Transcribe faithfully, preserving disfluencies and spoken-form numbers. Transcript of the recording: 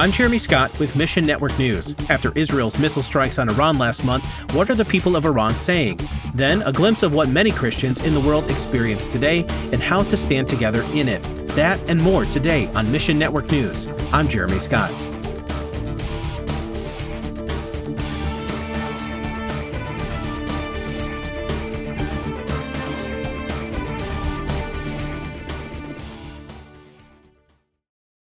I'm Jeremy Scott with Mission Network News. After Israel's missile strikes on Iran last month, what are the people of Iran saying? Then, a glimpse of what many Christians in the world experience today and how to stand together in it. That and more today on Mission Network News. I'm Jeremy Scott.